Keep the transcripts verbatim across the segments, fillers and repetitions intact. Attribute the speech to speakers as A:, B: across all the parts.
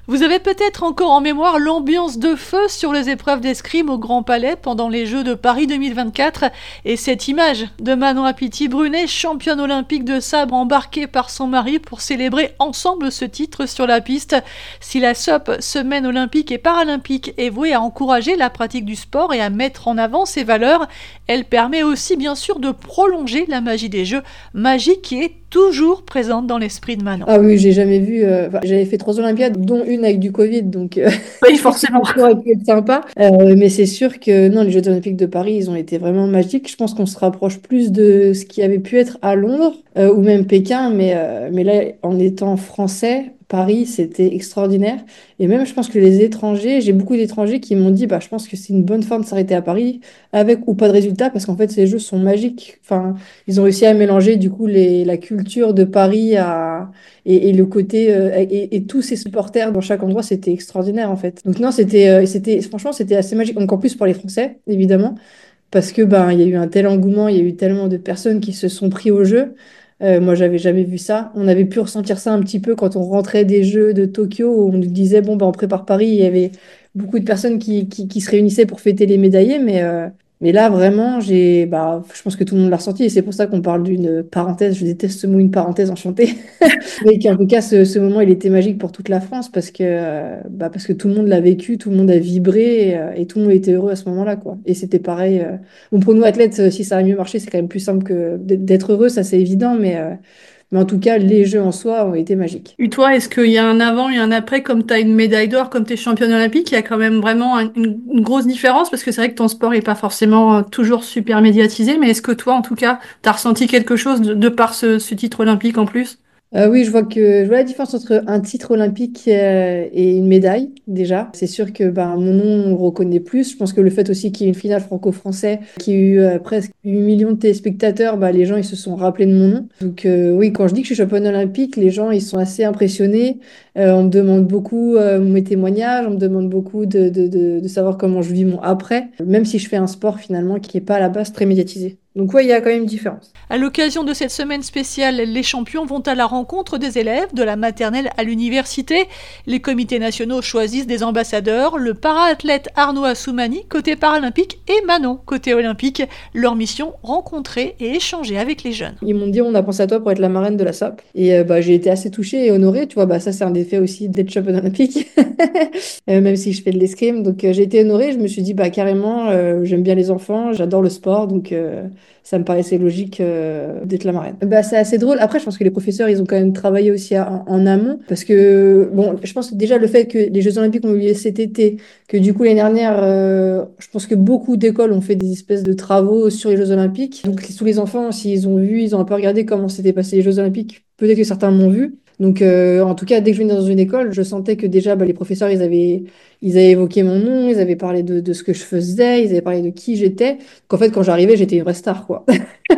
A: Vous avez peut-être encore en mémoire l'ambiance de feu sur les épreuves d'escrime au Grand Palais pendant les Jeux de Paris deux mille vingt-quatre et cette image de Manon Apiti-Brunet, championne olympique de sabre embarquée par son mari pour célébrer ensemble ce titre sur la piste. Si la S O P, Semaine olympique et paralympique, est vouée à encourager la pratique du sport et à mettre en avant ses valeurs, elle permet aussi bien sûr de prolonger la magie des Jeux, magie qui est toujours présente dans l'esprit de Manon.
B: Ah oui, j'ai jamais vu. euh, enfin, j'avais fait trois Olympiades, dont une avec du Covid, donc euh,
A: Oui,
B: je pense que
A: forcément.
B: ça aurait pu être sympa. Euh, mais c'est sûr que non, les Jeux Olympiques de Paris, ils ont été vraiment magiques. Je pense qu'on se rapproche plus de ce qui avait pu être à Londres euh, ou même Pékin, mais, euh, mais là, en étant français, Paris, c'était extraordinaire. Et même, je pense que les étrangers, j'ai beaucoup d'étrangers qui m'ont dit, bah, je pense que c'est une bonne forme de s'arrêter à Paris, avec ou pas de résultat, parce qu'en fait, ces Jeux sont magiques. Enfin, ils ont réussi à mélanger du coup les, la culture de Paris à, et, et le côté euh, et, et tous ces supporters dans chaque endroit, c'était extraordinaire en fait. Donc non, c'était euh, c'était franchement c'était assez magique. Encore plus pour les Français, évidemment, parce que ben il y a eu un tel engouement, il y a eu tellement de personnes qui se sont pris au jeu. Euh, moi, j'avais jamais vu ça. On avait pu ressentir ça un petit peu quand on rentrait des Jeux de Tokyo, où on nous disait bon ben on prépare Paris. Il y avait beaucoup de personnes qui, qui, qui se réunissaient pour fêter les médaillés, mais euh, mais là, vraiment, j'ai, bah, je pense que tout le monde l'a ressenti et c'est pour ça qu'on parle d'une parenthèse. Je déteste ce mot, une parenthèse enchantée. Mais qu'en tout cas, ce, ce moment, il était magique pour toute la France parce que, euh, bah, parce que tout le monde l'a vécu, tout le monde a vibré et, euh, et tout le monde était heureux à ce moment-là, quoi. Et c'était pareil. euh, Bon, pour nous, athlètes, euh, si ça a mieux marché, c'est quand même plus simple que d- d'être heureux, ça c'est évident. Mais, euh, mais en tout cas, les Jeux en soi ont été magiques.
A: Et toi, est-ce qu'il y a un avant et un après, comme tu as une médaille d'or, comme tu es championne olympique, il y a quand même vraiment un- une, une grosse différence, parce que c'est vrai que ton sport n'est pas forcément euh, toujours super médiatisé, mais est-ce que toi, en tout cas, tu as ressenti quelque chose de, de par ce, ce titre olympique en plus?
B: Euh, oui, je vois que je vois la différence entre un titre olympique euh, et une médaille déjà. C'est sûr que ben, mon nom on reconnaît plus. Je pense que le fait aussi qu'il y ait une finale franco-français, qui a eu euh, presque huit millions de téléspectateurs, bah, les gens ils se sont rappelés de mon nom. Donc euh, oui, quand je dis que je suis championne olympique, les gens ils sont assez impressionnés. Euh, on me demande beaucoup euh, mes témoignages, on me demande beaucoup de, de, de, de savoir comment je vis mon après, même si je fais un sport finalement qui n'est pas à la base très médiatisé. Donc oui, il y a quand même une différence.
A: À l'occasion de cette semaine spéciale, les champions vont à la rencontre des élèves de la maternelle à l'université. Les comités nationaux choisissent des ambassadeurs, le para-athlète Arnaud Assoumani, côté paralympique, et Manon, côté olympique. Leur mission, rencontrer et échanger avec les jeunes.
B: Ils m'ont dit, on a pensé à toi pour être la marraine de la S O P. Et euh, bah, j'ai été assez touchée et honorée. Tu vois, bah, ça, c'est un des faits aussi d'être championne olympique, Euh, même si je fais de l'escrime. Donc, euh, j'ai été honorée. Je me suis dit, bah, carrément, euh, j'aime bien les enfants, j'adore le sport. Donc, euh, ça me paraissait logique euh, d'être la marraine. Bah, c'est assez drôle. Après, je pense que les professeurs, ils ont quand même travaillé aussi à- en, en amont. Parce que, bon, je pense que déjà le fait que les Jeux olympiques ont eu lieu cet été, que du coup, l'année dernière, euh, je pense que beaucoup d'écoles ont fait des espèces de travaux sur les Jeux olympiques. Donc, tous les enfants, s'ils ont vu, ils ont un peu regardé comment s'étaient passés les Jeux olympiques. Peut-être que certains m'ont vu. Donc, euh, en tout cas, dès que je venais dans une école, je sentais que déjà, bah, les professeurs, ils avaient, ils avaient évoqué mon nom, ils avaient parlé de, de ce que je faisais, ils avaient parlé de qui j'étais. Qu'en fait, quand j'arrivais, j'étais une vraie star, quoi.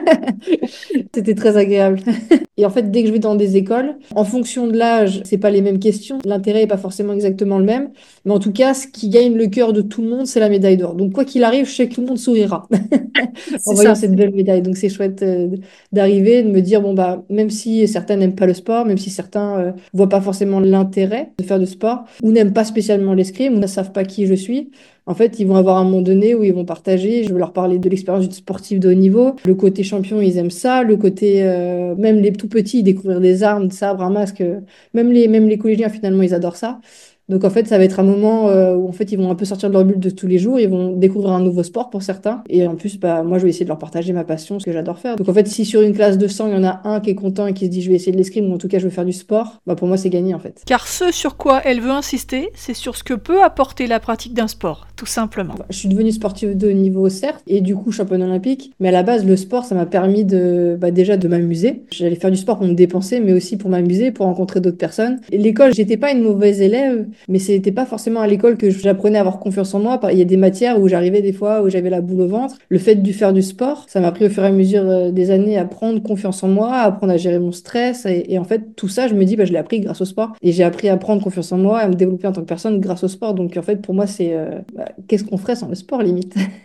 B: C'était très agréable. Et en fait, dès que je vais dans des écoles, en fonction de l'âge, c'est pas les mêmes questions. L'intérêt est pas forcément exactement le même. Mais en tout cas, ce qui gagne le cœur de tout le monde, c'est la médaille d'or. Donc, quoi qu'il arrive, je sais que tout le monde sourira en
A: C'est
B: voyant
A: ça.
B: cette belle médaille. Donc, c'est chouette euh, d'arriver, de me dire, bon, bah, même si certains n'aiment pas le sport, même si certains euh, voient pas forcément l'intérêt de faire du sport, ou n'aiment pas spécialement l'escrime, ou ne savent pas qui je suis, en fait, ils vont avoir un moment donné où ils vont partager. Je vais leur parler de l'expérience d'une sportive de haut niveau. Le côté champion, ils aiment ça. Le côté, euh, même les tout petits, découvrir des armes, des sabres, un masque. euh, Même les, même les collégiens, finalement, ils adorent ça. Donc, en fait, ça va être un moment euh, où, en fait, ils vont un peu sortir de leur bulle de tous les jours. Ils vont découvrir un nouveau sport pour certains. Et en plus, bah, moi, je vais essayer de leur partager ma passion, ce que j'adore faire. Donc, en fait, si sur une classe de cent, il y en a un qui est content et qui se dit, je vais essayer de l'escrime, ou en tout cas, je vais faire du sport, bah, pour moi, c'est gagné, en fait.
A: Car ce sur quoi elle veut insister, c'est sur ce que peut apporter la pratique d'un sport, tout simplement.
B: Je suis devenue sportive de haut niveau, certes, et du coup championne olympique. Mais à la base, le sport, ça m'a permis de, bah, déjà de m'amuser. J'allais faire du sport pour me dépenser, mais aussi pour m'amuser, pour rencontrer d'autres personnes. Et l'école, j'étais pas une mauvaise élève, mais c'était pas forcément à l'école que j'apprenais à avoir confiance en moi. Il y a des matières où j'arrivais des fois où j'avais la boule au ventre. Le fait de faire du sport, ça m'a appris au fur et à mesure euh, des années à prendre confiance en moi, à apprendre à gérer mon stress. Et, et en fait, tout ça, je me dis, bah, je l'ai appris grâce au sport. Et j'ai appris à prendre confiance en moi, à me développer en tant que personne grâce au sport. Donc en fait, pour moi, c'est euh, bah, qu'est-ce qu'on ferait sans le sport limite?